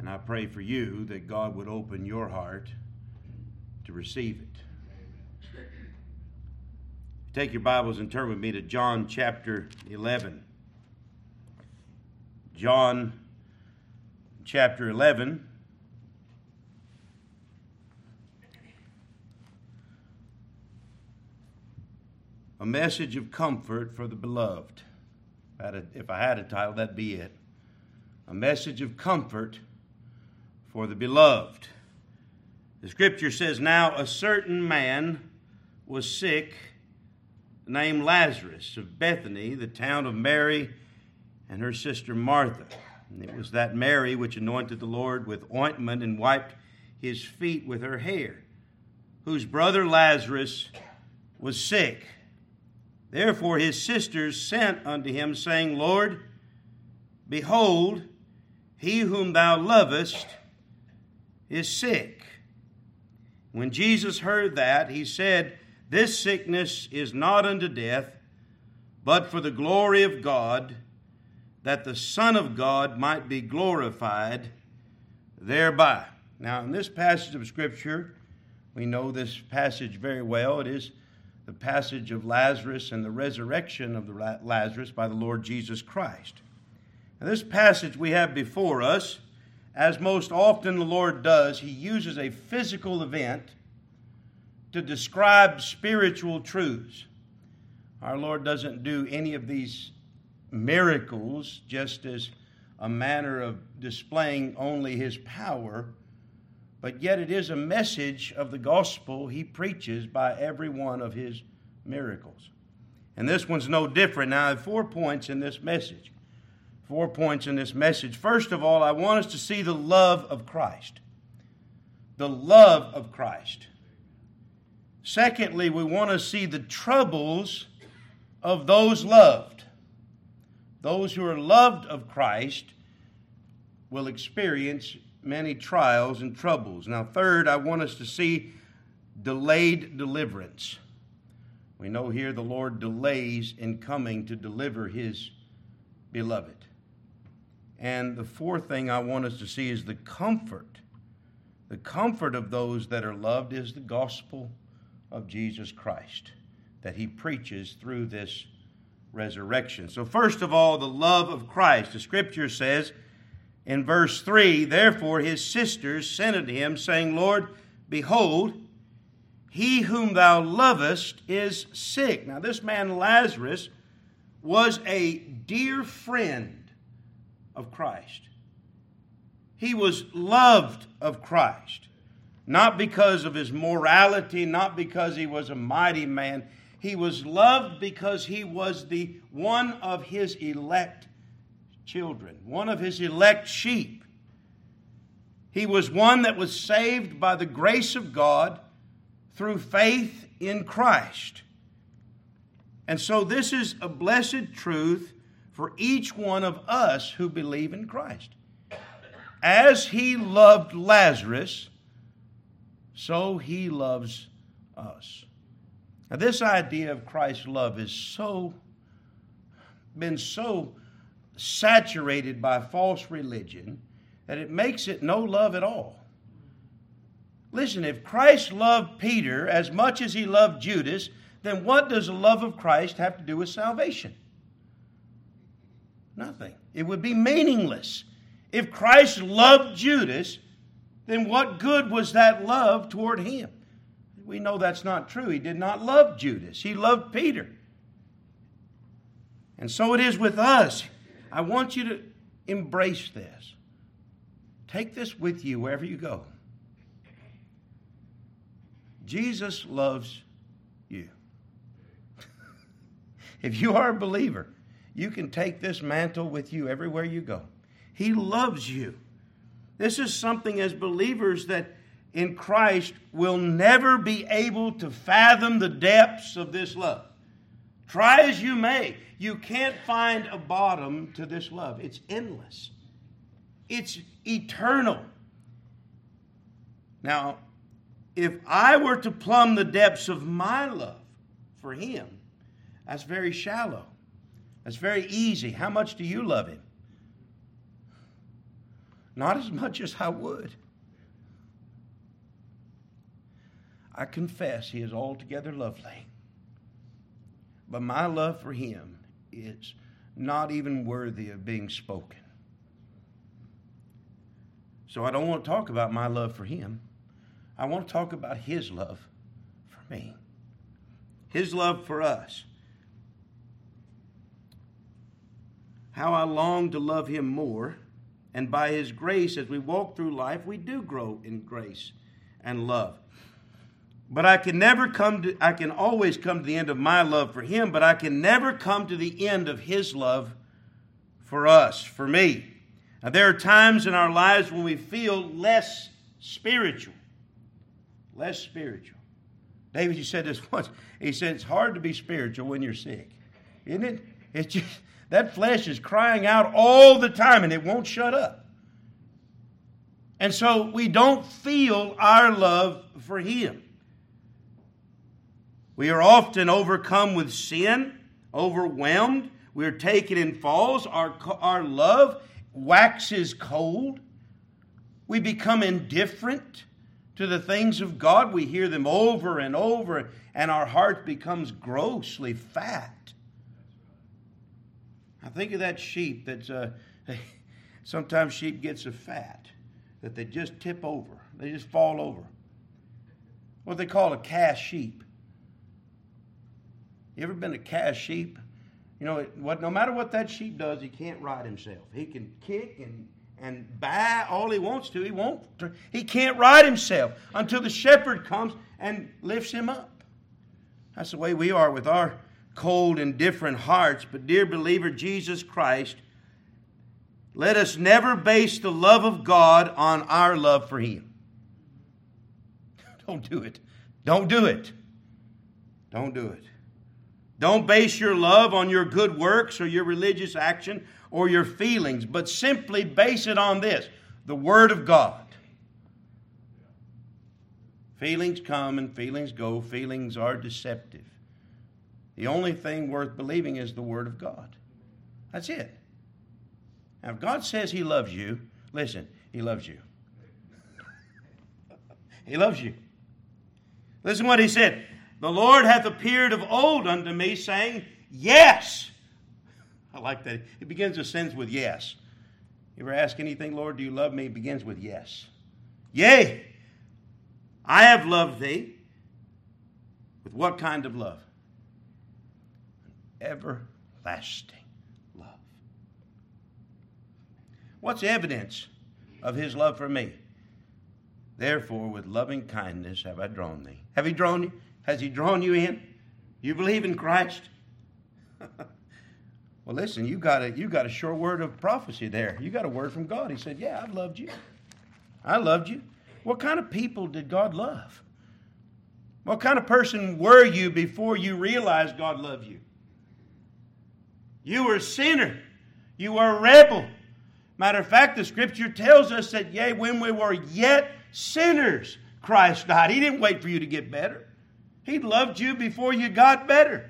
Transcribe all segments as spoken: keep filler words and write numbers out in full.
And I pray for you that God would open your heart to receive it. Take your Bibles and turn with me to John chapter eleven. John chapter eleven. A message of comfort for the beloved. If I had a title, that'd be it. A message of comfort for the beloved. The scripture says, "Now a certain man was sick, named Lazarus, of Bethany, the town of Mary and her sister Martha. And it was that Mary which anointed the Lord with ointment and wiped his feet with her hair, whose brother Lazarus was sick. Therefore his sisters sent unto him, saying, Lord, behold, he whom thou lovest is sick. When Jesus heard that, he said, This sickness is not unto death, but for the glory of God, that the Son of God might be glorified thereby." Now, in this passage of Scripture, we know this passage very well. It is the passage of Lazarus and the resurrection of the Lazarus by the Lord Jesus Christ. Now, this passage we have before us, as most often the Lord does, he uses a physical event to describe spiritual truths. Our Lord doesn't do any of these miracles just as a manner of displaying only his power, but yet it is a message of the gospel he preaches by every one of his miracles. And this one's no different. Now, I have four points in this message. Four points in this message. First of all, I want us to see the love of Christ. The love of Christ. Secondly, we want to see the troubles of those loved. Those who are loved of Christ will experience many trials and troubles. Now, third, I want us to see delayed deliverance. We know here the Lord delays in coming to deliver his beloved. And the fourth thing I want us to see is the comfort. The comfort of those that are loved is the gospel of Jesus Christ that he preaches through this resurrection. So first of all, the love of Christ. The scripture says in verse three, "Therefore his sisters sent unto him, saying, Lord, behold, he whom thou lovest is sick." Now this man Lazarus was a dear friend of Christ. He was loved of Christ. Not because of his morality, not because he was a mighty man. He was loved because he was the one of his elect children, one of his elect sheep. He was one that was saved by the grace of God through faith in Christ. And so this is a blessed truth for each one of us who believe in Christ. As he loved Lazarus, so he loves us. Now, this idea of Christ's love is so, been so saturated by false religion that it makes it no love at all. Listen, if Christ loved Peter as much as he loved Judas, then what does the love of Christ have to do with salvation? Nothing. It would be meaningless. If Christ loved Judas, then what good was that love toward him? We know that's not true. He did not love Judas. He loved Peter. And so it is with us. I want you to embrace this. Take this with you wherever you go. Jesus loves you. If you are a believer, you can take this mantle with you everywhere you go. He loves you. This is something as believers that in Christ will never be able to fathom the depths of this love. Try as you may, you can't find a bottom to this love. It's endless. It's eternal. Now, if I were to plumb the depths of my love for him, that's very shallow. That's very easy. How much do you love him? Not as much as I would. I confess he is altogether lovely. But my love for him is not even worthy of being spoken. So I don't want to talk about my love for him. I want to talk about his love for me. His love for us. How I long to love him more. And by his grace, as we walk through life, we do grow in grace and love. But I can never come to, I can always come to the end of my love for him, but I can never come to the end of his love for us, for me. Now, there are times in our lives when we feel less spiritual. Less spiritual. David, you said this once. He said, it's hard to be spiritual when you're sick. Isn't it? It's just, that flesh is crying out all the time and it won't shut up. And so we don't feel our love for him. We are often overcome with sin, overwhelmed. We are taken in falls. Our, our love waxes cold. We become indifferent to the things of God. We hear them over and over, and our heart becomes grossly fat. I think of that sheep that's, uh, sometimes sheep get so fat that they just tip over. They just fall over. What they call a cast sheep. You ever been a cast sheep? You know, what? No matter what that sheep does, he can't ride himself. He can kick and, and baa all he wants to. He won't. He can't ride himself until the shepherd comes and lifts him up. That's the way we are with our cold, indifferent hearts. But dear believer, Jesus Christ, let us never base the love of God on our love for him. Don't do it. Don't do it. Don't do it. Don't base your love on your good works or your religious action or your feelings, but simply base it on this, the Word of God. Feelings come and feelings go. Feelings are deceptive. The only thing worth believing is the Word of God. That's it. Now, if God says he loves you, listen, he loves you. He loves you. Listen what he said. The Lord hath appeared of old unto me, saying, yes. I like that. He begins a sentence with yes. You ever ask anything, Lord, do you love me? It begins with yes. Yea, I have loved thee. With what kind of love? Everlasting love. What's evidence of his love for me? Therefore, with loving kindness have I drawn thee. Have he drawn you? Has he drawn you in? You believe in Christ? Well, listen, you got a you got a sure word of prophecy there. You got a word from God. He said, yeah, I've loved you. I loved you. What kind of people did God love? What kind of person were you before you realized God loved you? You were a sinner. You were a rebel. Matter of fact, the Scripture tells us that, yea, when we were yet sinners, Christ died. He didn't wait for you to get better. He loved you before you got better.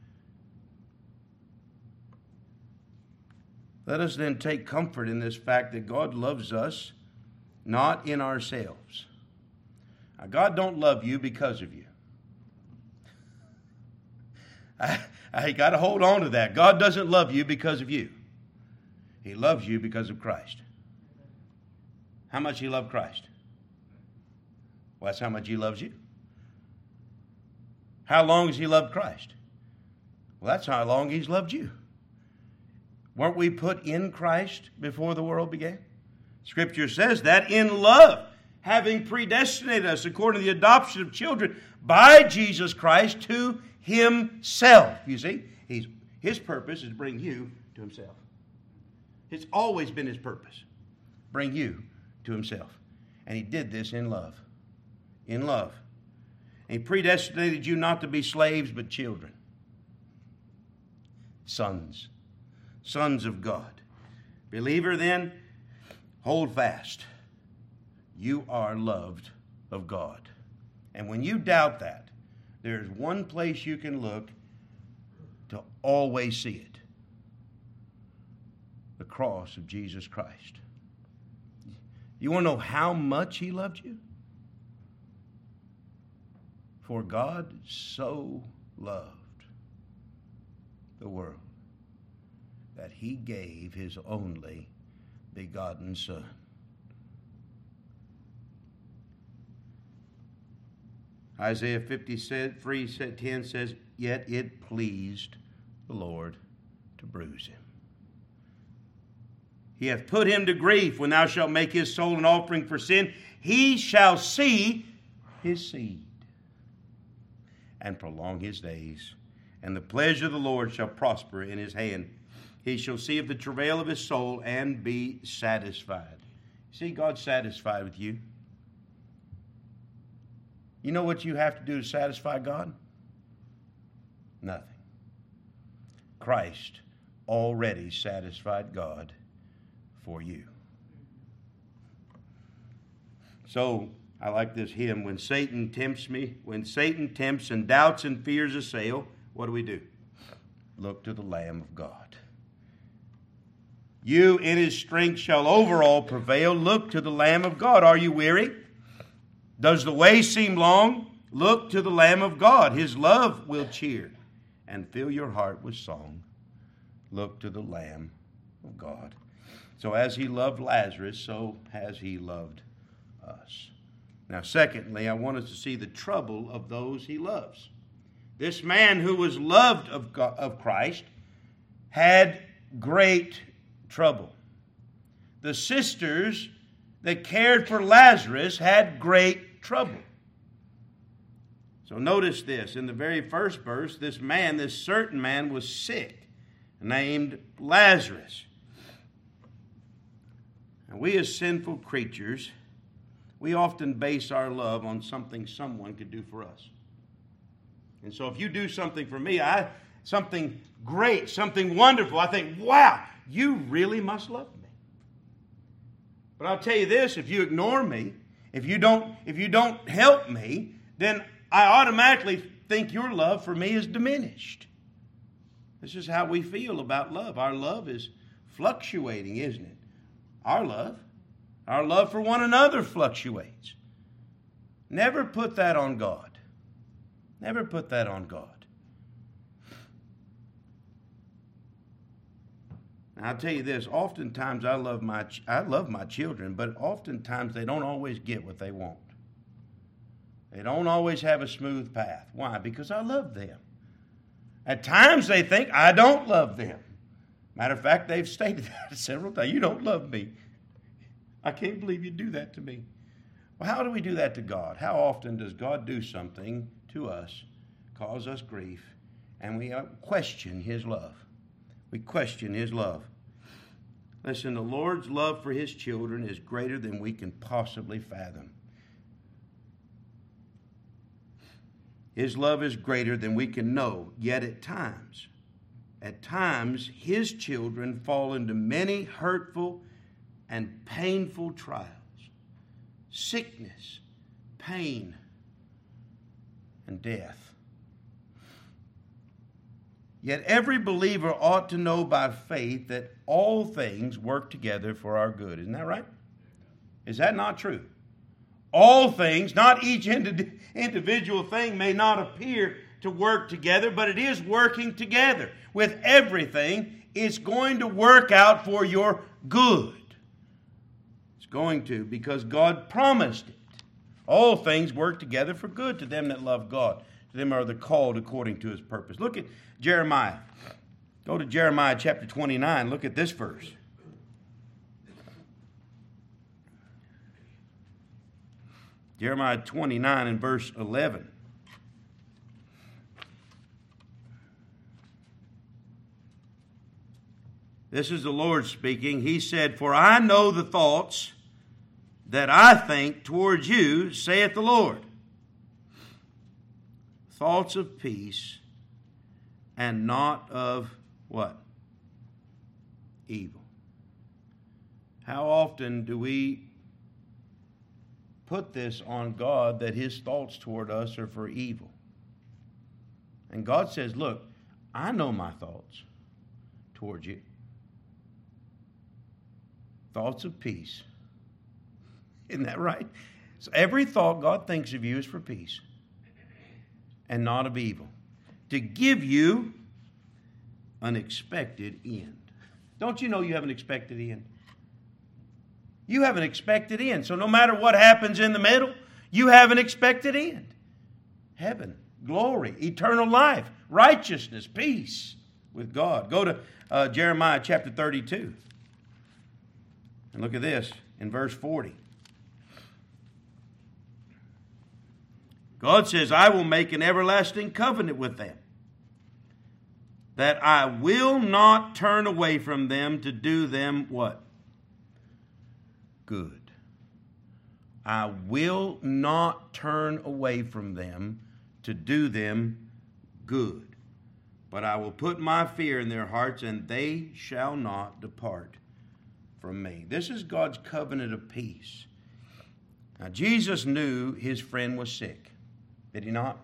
Let us then take comfort in this fact that God loves us not in ourselves. Now, God don't love you because of you. I, I got to hold on to that. God doesn't love you because of you. He loves you because of Christ. How much he loved Christ? Well, that's how much he loves you. How long has he loved Christ? Well, that's how long he's loved you. Weren't we put in Christ before the world began? Scripture says that in love, having predestinated us according to the adoption of children by Jesus Christ to himself. You see, he's, his purpose is to bring you to himself. It's always been his purpose. Bring you to himself. And he did this in love. In love. And he predestinated you not to be slaves, but children. Sons. Sons of God. Believer, then, hold fast. You are loved of God. And when you doubt that, there's one place you can look to always see it. The cross of Jesus Christ. You want to know how much He loved you? For God so loved the world that He gave His only begotten Son. Isaiah fifty-three ten says, yet it pleased the Lord to bruise Him. He hath put Him to grief. When thou shalt make His soul an offering for sin, He shall see His seed and prolong His days. And the pleasure of the Lord shall prosper in His hand. He shall see of the travail of His soul and be satisfied. See, God's satisfied with you. You know what you have to do to satisfy God? Nothing. Christ already satisfied God for you. So, I like this hymn. When Satan tempts me, when Satan tempts and doubts and fears assail, what do we do? Look to the Lamb of God. You in His strength shall over all prevail. Look to the Lamb of God. Are you weary? Does the way seem long? Look to the Lamb of God. His love will cheer and fill your heart with song. Look to the Lamb of God. So as He loved Lazarus, so has He loved us. Now, secondly, I want us to see the trouble of those He loves. This man who was loved of God, of Christ had great trouble. The sisters that cared for Lazarus had great trouble. So notice this. In the very first verse, this man, this certain man, was sick, named Lazarus. And we as sinful creatures, we often base our love on something someone could do for us. And so if you do something for me, I something great, something wonderful, I think, wow, you really must love me. But I'll tell you this, if you ignore me, if you don't, if you don't help me, then I automatically think your love for me is diminished. This is how we feel about love. Our love is fluctuating, isn't it? Our love. Our love for one another fluctuates. Never put that on God. Never put that on God. Now, I'll tell you this, oftentimes I love my I love my children, but oftentimes they don't always get what they want. They don't always have a smooth path. Why? Because I love them. At times they think I don't love them. Matter of fact, they've stated that several times. You don't love me. I can't believe you do that to me. Well, how do we do that to God? How often does God do something to us, cause us grief, and we question His love? We question His love. Listen, the Lord's love for His children is greater than we can possibly fathom. His love is greater than we can know, yet at times, at times, His children fall into many hurtful and painful trials. Sickness, pain, and death. Yet every believer ought to know by faith that all things work together for our good. Isn't that right? Is that not true? All things, not each indi- individual thing may not appear to work together, but it is working together. With everything, it's going to work out for your good. It's going to, because God promised it. All things work together for good to them that love God. To them are the called according to His purpose. Look at Jeremiah. Go to Jeremiah chapter twenty-nine. Look at this verse. Jeremiah twenty-nine and verse eleven. This is the Lord speaking. He said, "For I know the thoughts that I think towards you, saith the Lord. Thoughts of peace and not of" what? Evil. How often do we put this on God that His thoughts toward us are for evil? And God says, look, I know my thoughts toward you. Thoughts of peace Isn't that right? So every thought God thinks of you is for peace and not of evil, to give you an expected end. Don't you know you have an expected end? You have an expected end. So no matter what happens in the middle, you have an expected end. Heaven, glory, eternal life, righteousness, peace with God. Go to uh, Jeremiah chapter thirty-two. And look at this in verse forty. God says, I will make an everlasting covenant with them, that I will not turn away from them to do them what? Good. I will not turn away from them to do them good. But I will put my fear in their hearts, and they shall not depart from me. This is God's covenant of peace. Now, Jesus knew his friend was sick. Did he not?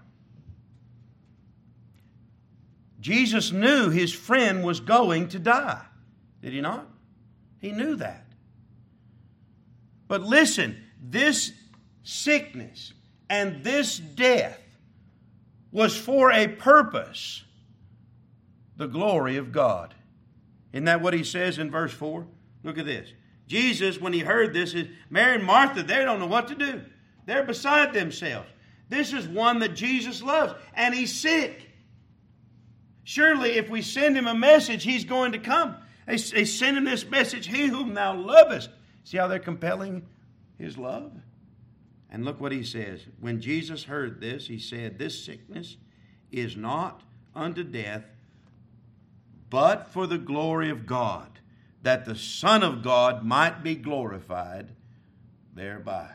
Jesus knew his friend was going to die. Did he not? He knew that. But listen, this sickness and this death was for a purpose. The glory of God. Isn't that what he says in verse four? Look at this. Jesus, when he heard this, is Mary and Martha, they don't know what to do. They're beside themselves. This is one that Jesus loves, and he's sick. Surely if we send him a message, he's going to come. They, they send him this message, he whom thou lovest. See how they're compelling his love? And look what he says. When Jesus heard this, he said, this sickness is not unto death, but for the glory of God, that the Son of God might be glorified thereby.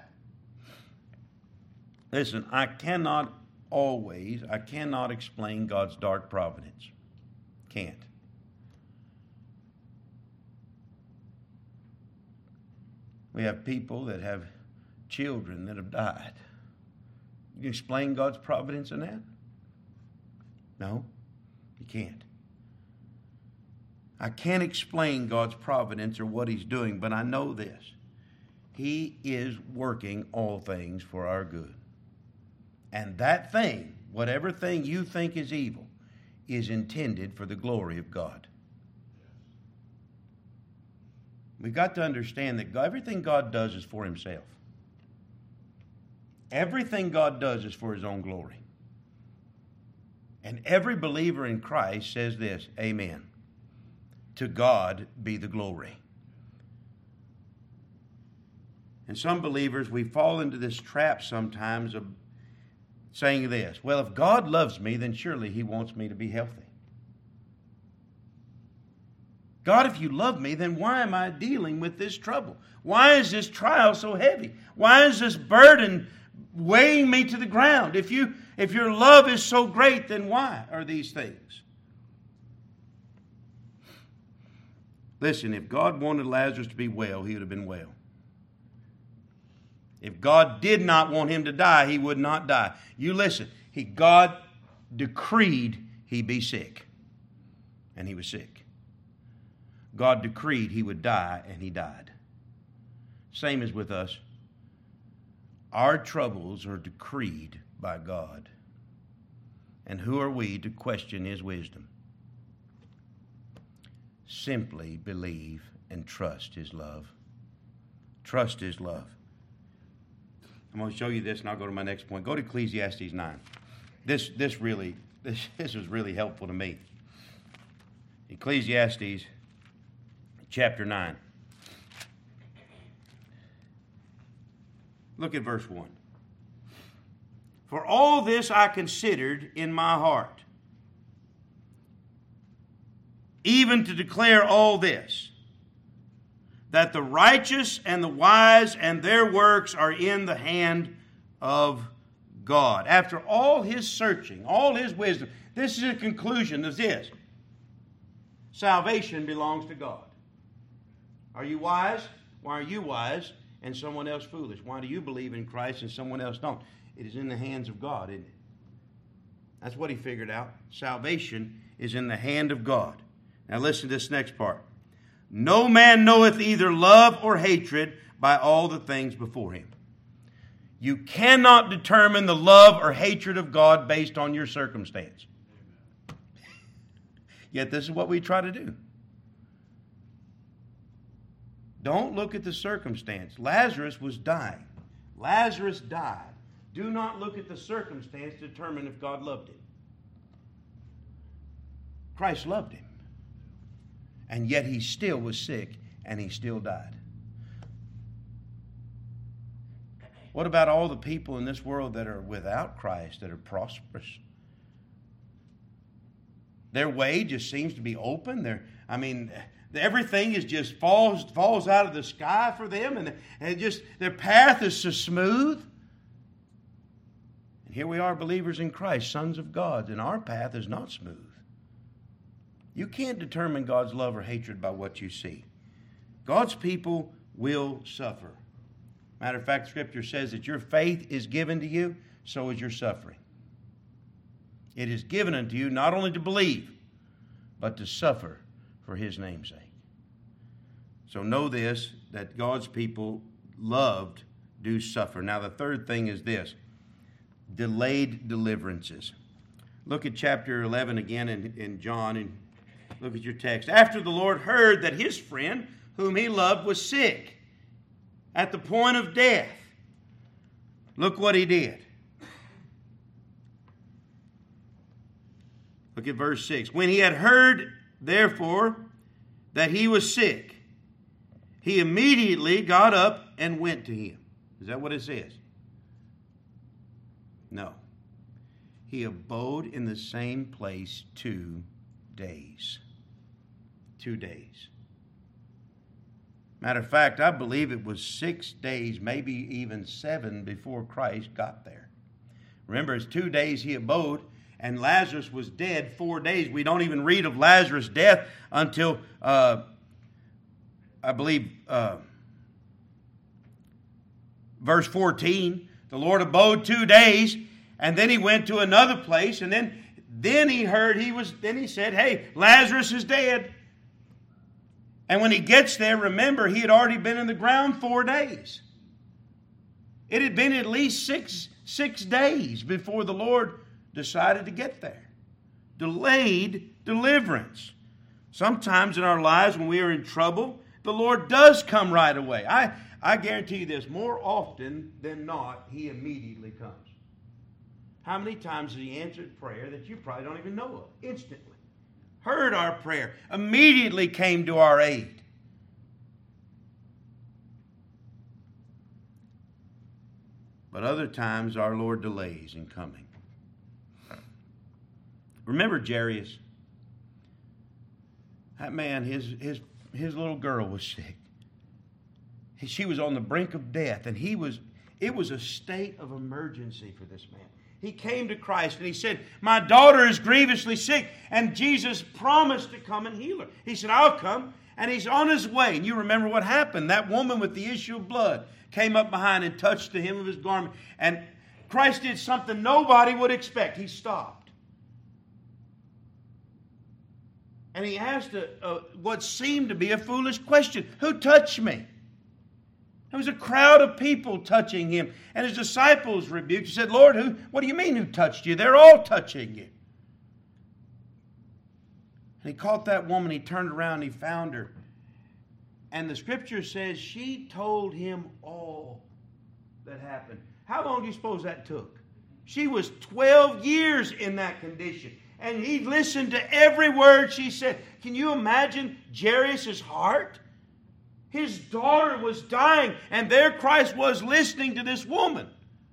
Listen, I cannot always, I cannot explain God's dark providence. Can't. We have people that have children that have died. You can explain God's providence in that? No, you can't. I can't explain God's providence or what he's doing, but I know this. He is working all things for our good. And that thing, whatever thing you think is evil, is intended for the glory of God. We've got to understand that God, everything God does is for himself. Everything God does is for his own glory. And every believer in Christ says this, amen. To God be the glory. And some believers, we fall into this trap sometimes of saying this, well, if God loves me, then surely he wants me to be healthy. God, if you love me, then why am I dealing with this trouble? Why is this trial so heavy? Why is this burden weighing me to the ground? If you, if your love is so great, then why are these things? Listen, if God wanted Lazarus to be well, he would have been well. If God did not want him to die, he would not die. You listen, he, God decreed he be sick, and he was sick. God decreed he would die, and he died. Same as with us. Our troubles are decreed by God. And who are we to question his wisdom? Simply believe and trust his love. Trust his love. I'm going to show you this, and I'll go to my next point. Go to Ecclesiastes nine. This, this really, this, this was really helpful to me. Ecclesiastes chapter nine. Look at verse one. For all this I considered in my heart, even to declare all this, that the righteous and the wise and their works are in the hand of God. After all his searching, all his wisdom, this is a conclusion of this. Salvation belongs to God. Are you wise? Why are you wise and someone else foolish? Why do you believe in Christ and someone else don't? It is in the hands of God, isn't it? That's what he figured out. Salvation is in the hand of God. Now listen to this next part. No man knoweth either love or hatred, by all the things before him. You cannot determine the love or hatred of God based on your circumstance. Yet this is what we try to do. Don't look at the circumstance. Lazarus was dying. Lazarus died. Do not look at the circumstance to determine if God loved him. Christ loved him. And yet he still was sick and he still died. What about all the people in this world that are without Christ, that are prosperous? Their way just seems to be open. They're, I mean, everything is just falls falls out of the sky for them, and, and just their path is so smooth. And here we are, believers in Christ, sons of God, and our path is not smooth. You can't determine God's love or hatred by what you see. God's people will suffer. Matter of fact, Scripture says that your faith is given to you, so is your suffering. It is given unto you not only to believe, but to suffer for His name's sake. So know this, that God's people loved do suffer. Now the third thing is this, delayed deliverances. Look at chapter eleven again in, in John, and look at your text. After the Lord heard that His friend, whom He loved, was sick, at the point of death, look what He did. Look at verse six. When He had heard, therefore, that he was sick, He immediately got up and went to him. Is that what it says? No. He abode in the same place two days. Two days. Matter of fact, I believe it was six days, maybe even seven, before Christ got there. Remember, it's two days he abode, and Lazarus was dead four days. We don't even read of Lazarus' death until, uh, I believe, uh, verse fourteen. The Lord abode two days, and then He went to another place, and then, then He heard He was, then He said, hey, Lazarus is dead. And when He gets there, remember, He had already been in the ground four days. It had been at least six, six days before the Lord decided to get there. Delayed deliverance. Sometimes in our lives when we are in trouble, the Lord does come right away. I, I guarantee you this, more often than not, He immediately comes. How many times has He answered prayer that you probably don't even know of? Instantly. Heard our prayer, immediately came to our aid. But other times our Lord delays in coming. Remember Jairus? That man, his, his, his little girl was sick. She was on the brink of death, and he was, it was a state of emergency for this man. He came to Christ and he said, my daughter is grievously sick. And Jesus promised to come and heal her. He said, I'll come. And he's on his way. And you remember what happened. That woman with the issue of blood came up behind and touched the hem of His garment. And Christ did something nobody would expect. He stopped. And He asked a, a, what seemed to be a foolish question. Who touched me? There was a crowd of people touching Him. And His disciples rebuked. He said, Lord, who? What do you mean who touched you? They're all touching you. And He caught that woman. He turned around and He found her. And the Scripture says she told Him all that happened. How long do you suppose that took? She was twelve years in that condition. And He listened to every word she said. Can you imagine Jairus' heart? His daughter was dying, and there Christ was listening to this woman.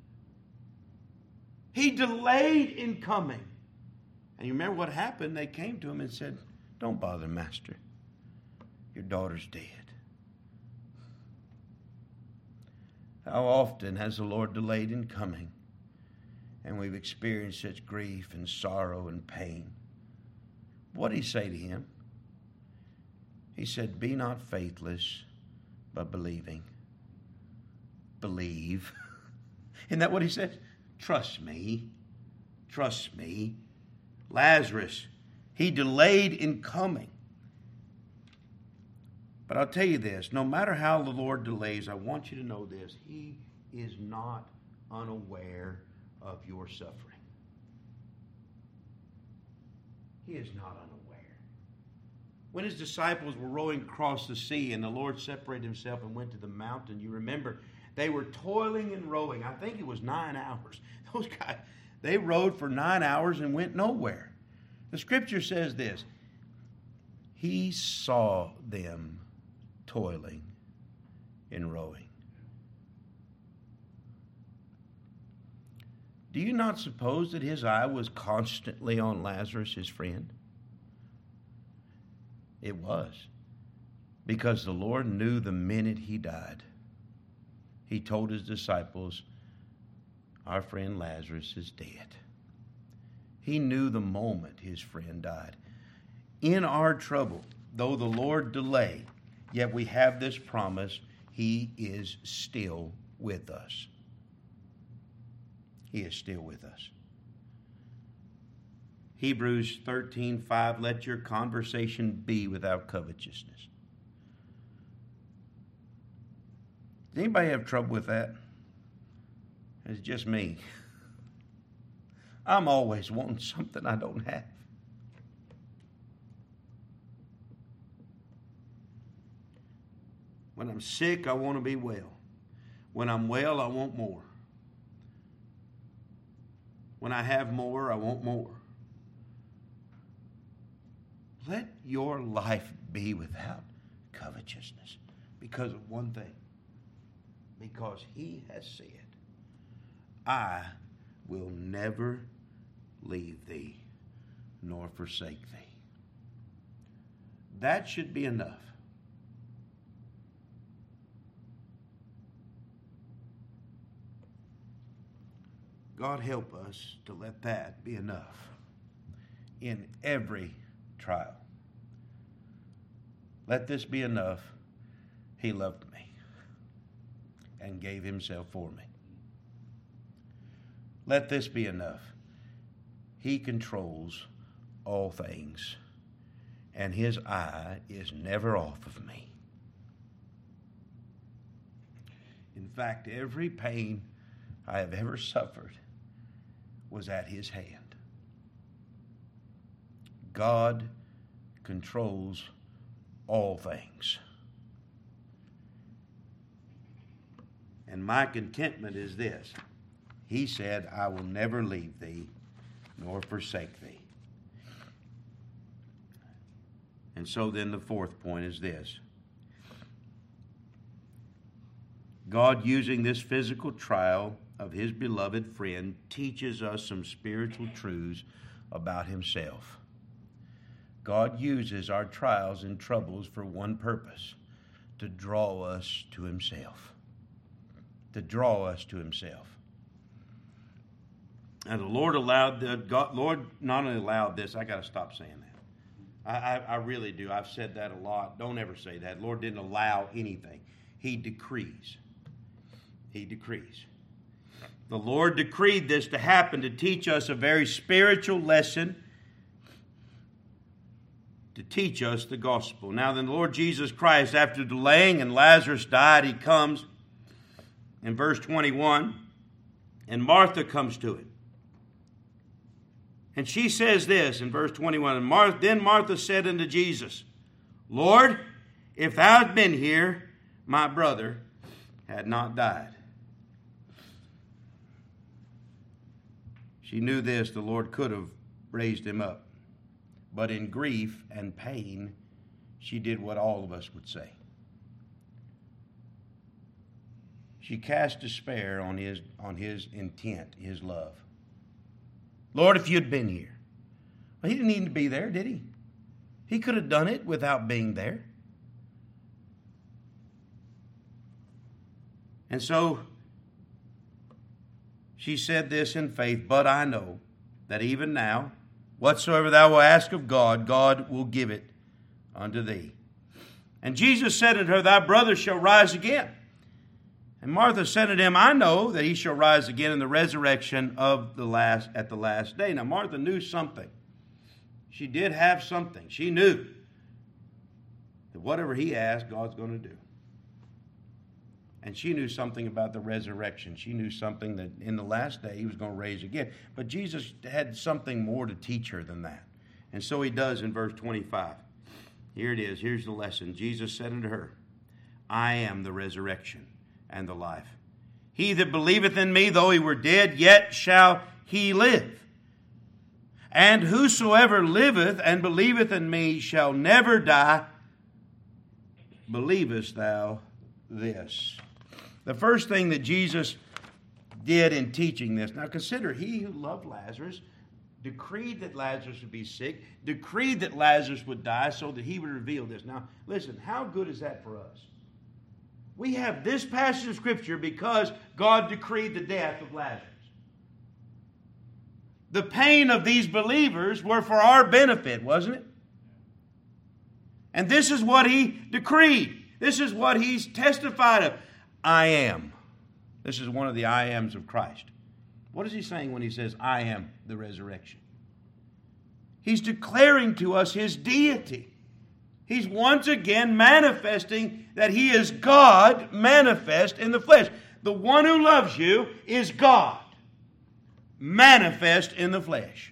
He delayed in coming. And you remember what happened? They came to Him and said, don't bother, Master. Your daughter's dead. How often has the Lord delayed in coming? And we've experienced such grief and sorrow and pain. What did He say to him? He said, be not faithless, but believing. Believe. Isn't that what He said? Trust me. Trust me. Lazarus, he delayed in coming. But I'll tell you this, no matter how the Lord delays, I want you to know this, He is not unaware of your suffering. He is not unaware. When His disciples were rowing across the sea and the Lord separated Himself and went to the mountain, you remember, they were toiling and rowing. I think it was nine hours. Those guys, they rowed for nine hours and went nowhere. The Scripture says this, He saw them toiling and rowing. Do you not suppose that His eye was constantly on Lazarus, his friend? It was. Because the Lord knew the minute he died. He told His disciples, our friend Lazarus is dead. He knew the moment his friend died. In our trouble, though the Lord delay, yet we have this promise, He is still with us. He is still with us. Hebrews thirteen five, let your conversation be without covetousness. Does anybody have trouble with that? It's just me. I'm always wanting something I don't have. When I'm sick, I want to be well. When I'm well, I want more. When I have more, I want more. Let your life be without covetousness because of one thing. Because He has said, I will never leave thee nor forsake thee. That should be enough. God help us to let that be enough in every trial. Let this be enough. He loved me and gave Himself for me. Let this be enough. He controls all things, and His eye is never off of me. In fact, every pain I have ever suffered was at His hand. God controls all things. And my contentment is this. He said, I will never leave thee nor forsake thee. And so then the fourth point is this. God, using this physical trial of His beloved friend, teaches us some spiritual truths about Himself. God uses our trials and troubles for one purpose, to draw us to Himself. To draw us to Himself. And the Lord allowed, the God, Lord not only allowed this, I got to stop saying that. I, I, I really do. I've said that a lot. Don't ever say that. Lord didn't allow anything. He decrees. He decrees. The Lord decreed this to happen to teach us a very spiritual lesson, to teach us the gospel. Now then, the Lord Jesus Christ, after delaying and Lazarus died, He comes in verse twenty-one, and Martha comes to Him. And she says this in verse twenty-one, and Mar- then Martha said unto Jesus, Lord, if thou had been here, my brother had not died. She knew this, the Lord could have raised him up. But in grief and pain, she did what all of us would say. She cast despair on his, on his intent, His love. Lord, if you'd been here. Well, He didn't need to be there, did He? He could have done it without being there. And so she said this in faith, but I know that even now, whatsoever thou wilt ask of God, God will give it unto thee. And Jesus said unto her, thy brother shall rise again. And Martha said unto Him, I know that he shall rise again in the resurrection of the last at the last day. Now Martha knew something. She did have something. She knew that that whatever he asked, God's going to do. And she knew something about the resurrection. She knew something that in the last day he was going to raise again. But Jesus had something more to teach her than that. And so he does in verse twenty-five. Here it is. Here's the lesson. Jesus said unto her, I am the resurrection and the life. He that believeth in me, though he were dead, yet shall he live. And whosoever liveth and believeth in me shall never die. Believest thou this? The first thing that Jesus did in teaching this, now consider, he who loved Lazarus decreed that Lazarus would be sick, decreed that Lazarus would die so that he would reveal this. Now, listen, how good is that for us? We have this passage of Scripture because God decreed the death of Lazarus. The pain of these believers were for our benefit, wasn't it? And this is what he decreed. This is what he's testified of. I am. This is one of the I ams of Christ. What is he saying when he says, I am the resurrection? He's declaring to us his deity. He's once again manifesting that he is God manifest in the flesh. The one who loves you is God manifest in the flesh.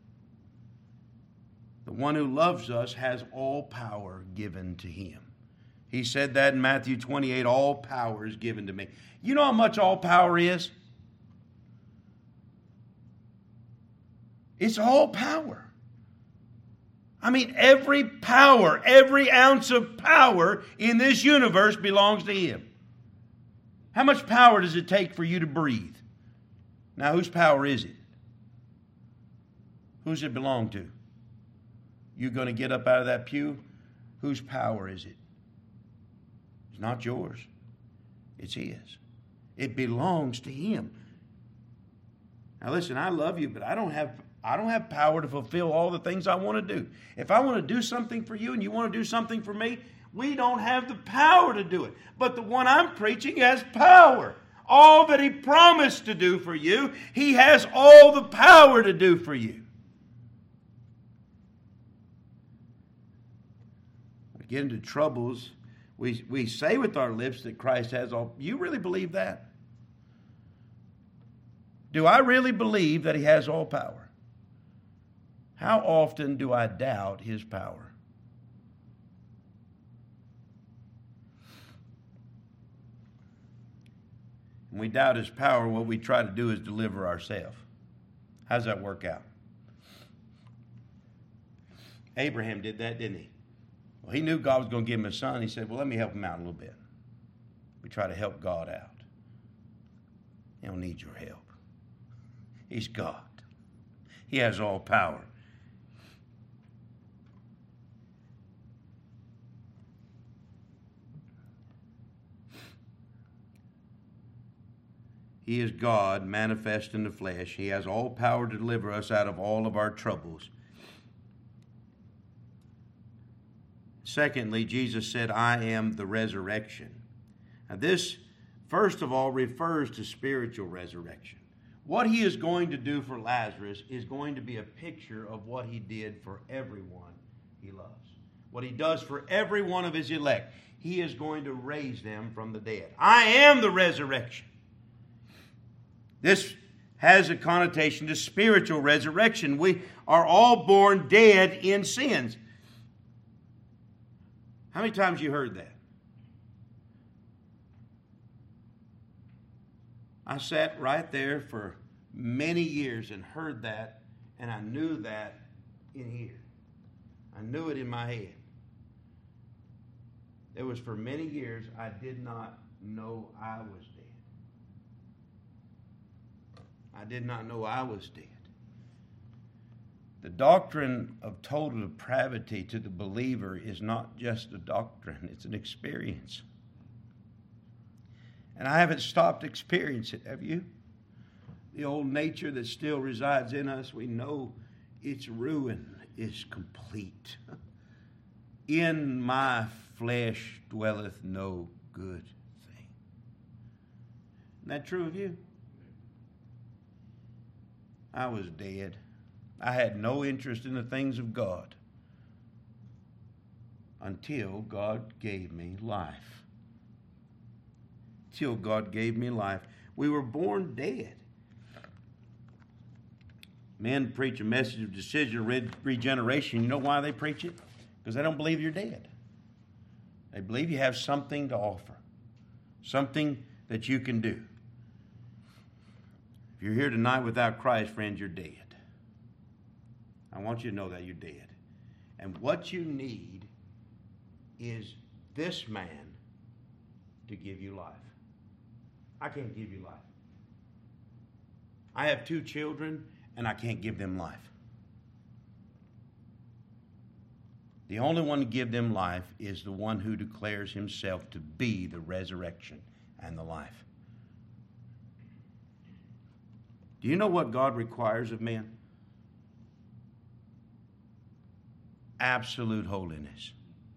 The one who loves us has all power given to him. He said that in Matthew twenty-eight, all power is given to me. You know how much all power is? It's all power. I mean, every power, every ounce of power in this universe belongs to him. How much power does it take for you to breathe? Now, whose power is it? Who's it belong to? You going to get up out of that pew? Whose power is it? It's not yours. It's his. It belongs to him. Now listen, I love you, but I don't have I don't have power to fulfill all the things I want to do. If I want to do something for you and you want to do something for me, we don't have the power to do it. But the one I'm preaching has power. All that he promised to do for you, he has all the power to do for you. We get into troubles. We, we say with our lips that Christ has all. You really believe that? Do I really believe that he has all power? How often do I doubt his power? When we doubt his power, what we try to do is deliver ourselves. How does that work out? Abraham did that, didn't he? Well, he knew God was going to give him a son. He said, well, let me help him out a little bit. We try to help God out. He don't need your help. He's God. He has all power. He is God manifest in the flesh. He has all power to deliver us out of all of our troubles. Secondly, Jesus said, I am the resurrection. Now this, first of all, refers to spiritual resurrection. What he is going to do for Lazarus is going to be a picture of what he did for everyone he loves. What he does for every one of his elect. He is going to raise them from the dead. I am the resurrection. This has a connotation to spiritual resurrection. We are all born dead in sins. How many times you heard that? I sat right there for many years and heard that, and I knew that in here. I knew it in my head. It was for many years I did not know I was dead. I did not know I was dead. The doctrine of total depravity to the believer is not just a doctrine, it's an experience. And I haven't stopped experiencing it, have you? The old nature that still resides in us, we know its ruin is complete. In my flesh dwelleth no good thing. Isn't that true of you? I was dead. I had no interest in the things of God. until God gave me life. Till God gave me life. We were born dead. Men preach a message of decision, re- regeneration. You know why they preach it? Because they don't believe you're dead. They believe you have something to offer, something that you can do. If you're here tonight without Christ, friends, you're dead. I want you to know that you're dead. And what you need is this man to give you life. I can't give you life. I have two children, and I can't give them life. The only one to give them life is the one who declares himself to be the resurrection and the life. Do you know what God requires of men? Absolute holiness.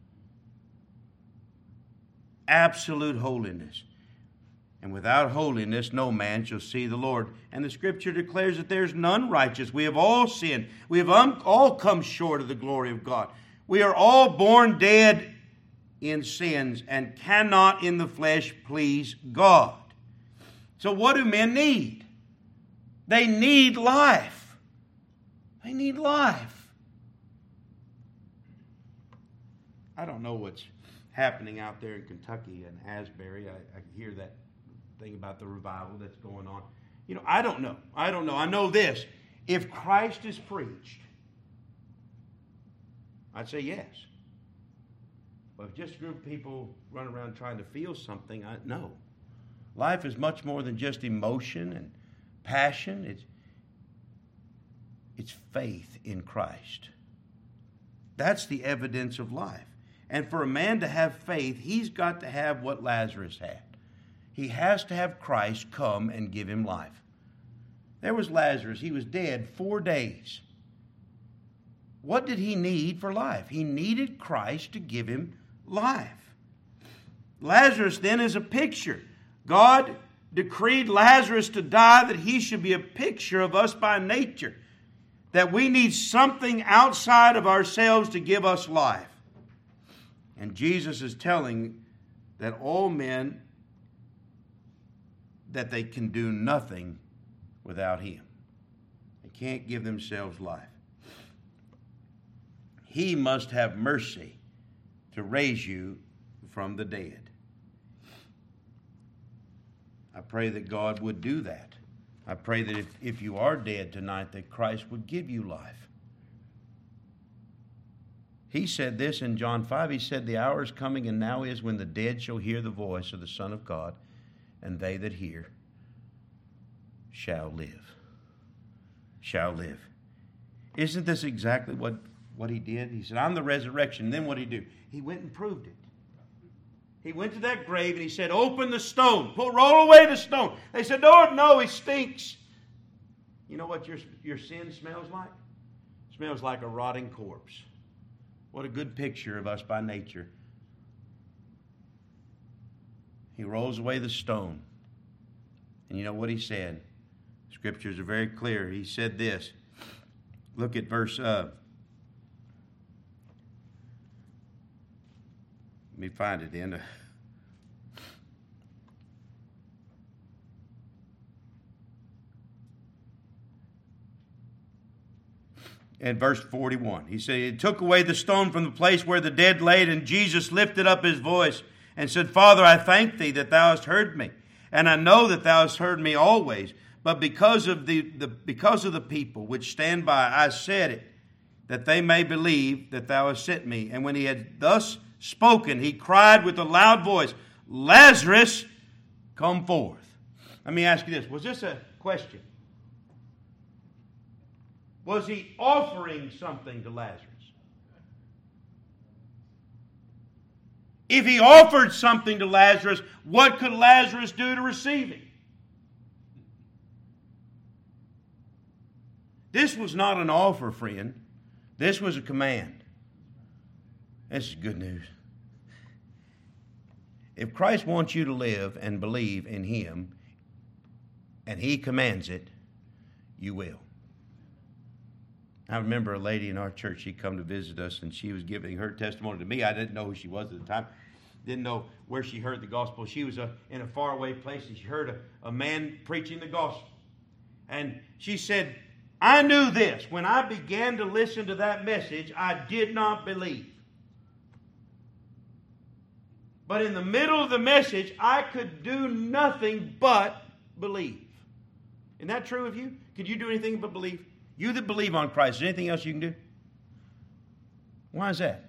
Absolute holiness. And without holiness, no man shall see the Lord. And the Scripture declares that there's none righteous. We have all sinned. We have all come short of the glory of God. We are all born dead in sins and cannot in the flesh please God. So what do men need? They need life. They need life. I don't know what's happening out there in Kentucky and Asbury. I, I hear that thing about the revival that's going on. You know, I don't know. I don't know. I know this. If Christ is preached, I'd say yes. But if just a group of people run around trying to feel something, I, no. Life is much more than just emotion and passion. It's, it's faith in Christ. That's the evidence of life. And for a man to have faith, he's got to have what Lazarus had. He has to have Christ come and give him life. There was Lazarus. He was dead four days. What did he need for life? He needed Christ to give him life. Lazarus then is a picture. God decreed Lazarus to die that he should be a picture of us by nature. That we need something outside of ourselves to give us life. And Jesus is telling that all men, that they can do nothing without him. They can't give themselves life. He must have mercy to raise you from the dead. I pray that God would do that. I pray that if, if you are dead tonight, that Christ would give you life. He said this in John five. He said, the hour is coming and now is when the dead shall hear the voice of the Son of God, and they that hear shall live. Shall live. Isn't this exactly what, what he did? He said, I'm the resurrection. And then what did he do? He went and proved it. He went to that grave and he said, open the stone. Pull, roll away the stone. They said, Lord, no, he stinks. You know what your, your sin smells like? It smells like a rotting corpse. What a good picture of us by nature. He rolls away the stone. And you know what he said? Scriptures are very clear. He said this. Look at verse... Uh, let me find it in. In verse forty-one, he said, he took away the stone from the place where the dead laid, and Jesus lifted up his voice and said, Father, I thank thee that thou hast heard me, and I know that thou hast heard me always, but because of the, the because of the people which stand by, I said it, that they may believe that thou hast sent me. And when he had thus spoken, he cried with a loud voice, Lazarus, come forth. Let me ask you this. Was this a question? Was he offering something to Lazarus? If he offered something to Lazarus, what could Lazarus do to receive it? This was not an offer, friend. This was a command. This is good news. If Christ wants you to live and believe in him, and he commands it, you will. I remember a lady in our church, she come to visit us, and she was giving her testimony to me. I didn't know who she was at the time. Didn't know where she heard the gospel. She was a, in a faraway place, and she heard a, a man preaching the gospel. And she said, I knew this. When I began to listen to that message, I did not believe. But in the middle of the message, I could do nothing but believe. Isn't that true of you? Could you do anything but believe? You that believe on Christ, is there anything else you can do? Why is that?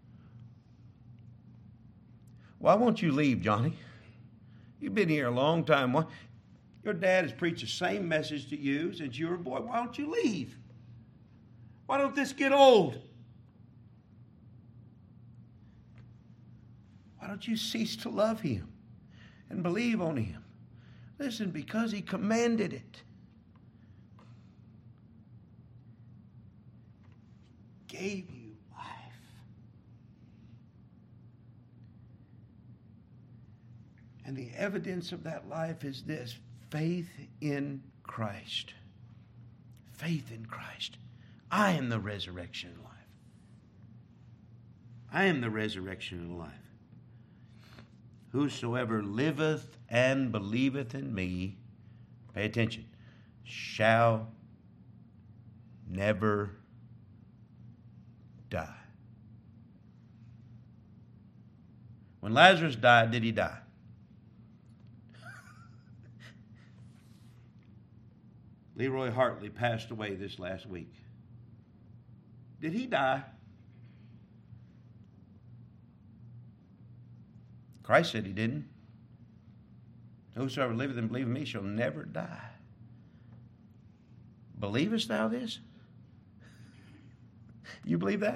Why won't you leave, Johnny? You've been here a long time. Why? Your dad has preached the same message to you since you were a boy. Why don't you leave? Why don't this get old? Why don't you cease to love him and believe on him? Listen, because he commanded it. Gave you life. And the evidence of that life is this: faith in Christ. Faith in Christ. I am the resurrection and life. I am the resurrection and life. Whosoever liveth and believeth in me, pay attention, shall never die. When Lazarus died, did he die? Leroy Hartley passed away this last week. Did he die? Christ said he didn't. Whosoever liveth and believeth in me shall never die. Believest thou this? You believe that?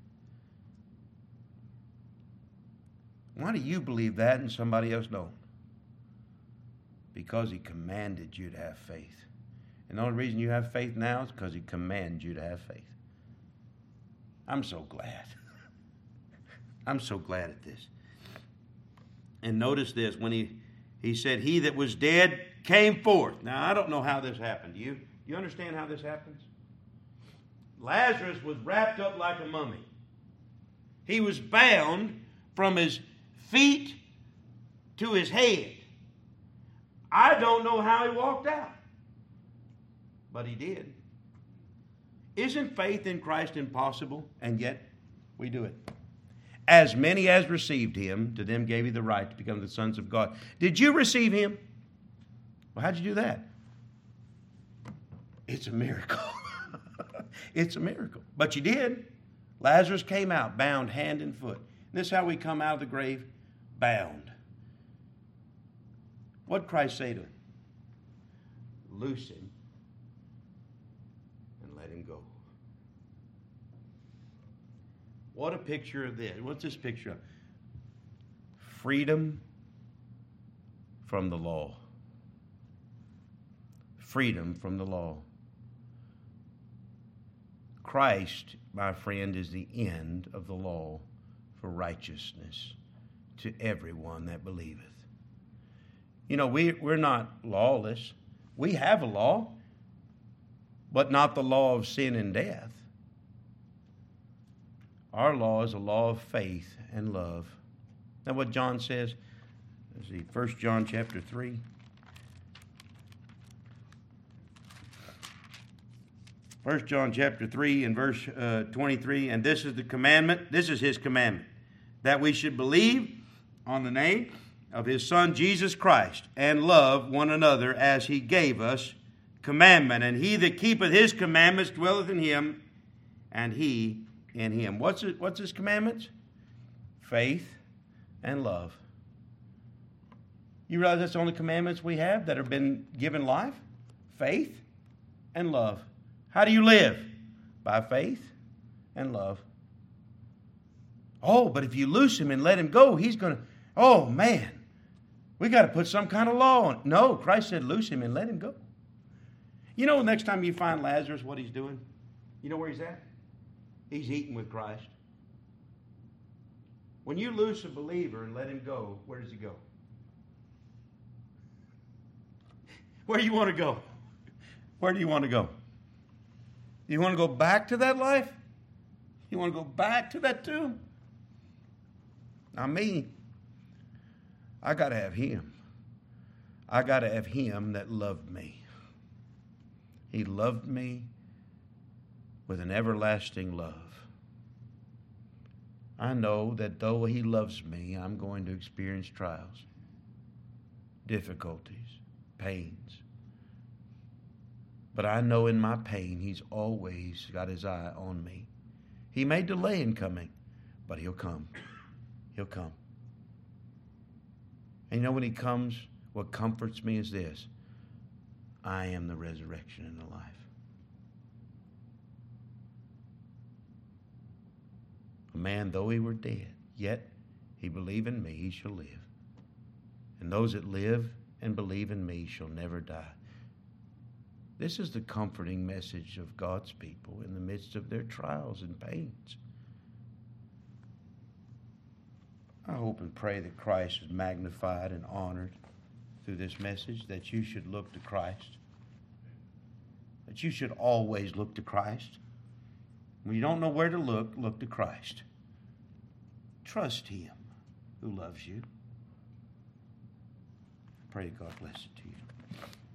Why do you believe that and somebody else don't? Because he commanded you to have faith. And the only reason you have faith now is because he commanded you to have faith. I'm so glad. I'm so glad at this. And notice this, when he, he said, he that was dead came forth. Now, I don't know how this happened. Do you, do you understand how this happens? Lazarus was wrapped up like a mummy. He was bound from his feet to his head. I don't know how he walked out, but he did. Isn't faith in Christ impossible? And yet we do it. As many as received him, to them gave he the right to become the sons of God. Did you receive him? Well, how'd you do that? It's a miracle. It's a miracle. But you did. Lazarus came out bound hand and foot. And this is how we come out of the grave, bound. What did Christ say to him? Loose him and let him go. What a picture of this. What's this picture of? Freedom from the law. Freedom from the law. Christ, my friend, is the end of the law for righteousness to everyone that believeth. You know, we, we're not lawless. We have a law, but not the law of sin and death. Our law is a law of faith and love. Now what John says, let's see, First John chapter three. First John chapter three and verse uh, twenty-three, and this is the commandment, this is his commandment, that we should believe on the name of his Son Jesus Christ, and love one another as he gave us commandment. And he that keepeth his commandments dwelleth in him, and he in him. What's it, what's his commandments? Faith and love. You realize that's the only commandments we have that have been given life? Faith and love. How do you live? By faith and love. Oh, but if you loose him and let him go, he's going to, oh man, we got to put some kind of law on. No, Christ said loose him and let him go. You know, next time you find Lazarus, what he's doing? You know where he's at? He's eating with Christ. When you loose a believer and let him go, where does he go? Where do you want to go? Where do you want to go? You want to go back to that life? You want to go back to that tomb? Now me, I got to have him. I got to have him that loved me. He loved me with an everlasting love. I know that though he loves me, I'm going to experience trials, difficulties, pains. But I know in my pain, he's always got his eye on me. He may delay in coming, but he'll come. He'll come. And you know when he comes, what comforts me is this: I am the resurrection and the life. A man, though he were dead, yet he believe in me, he shall live. And those that live and believe in me shall never die. This is the comforting message of God's people in the midst of their trials and pains. I hope and pray that Christ is magnified and honored through this message, that you should look to Christ, that you should always look to Christ. When you don't know where to look, look to Christ. Trust him who loves you. I pray God bless it to you.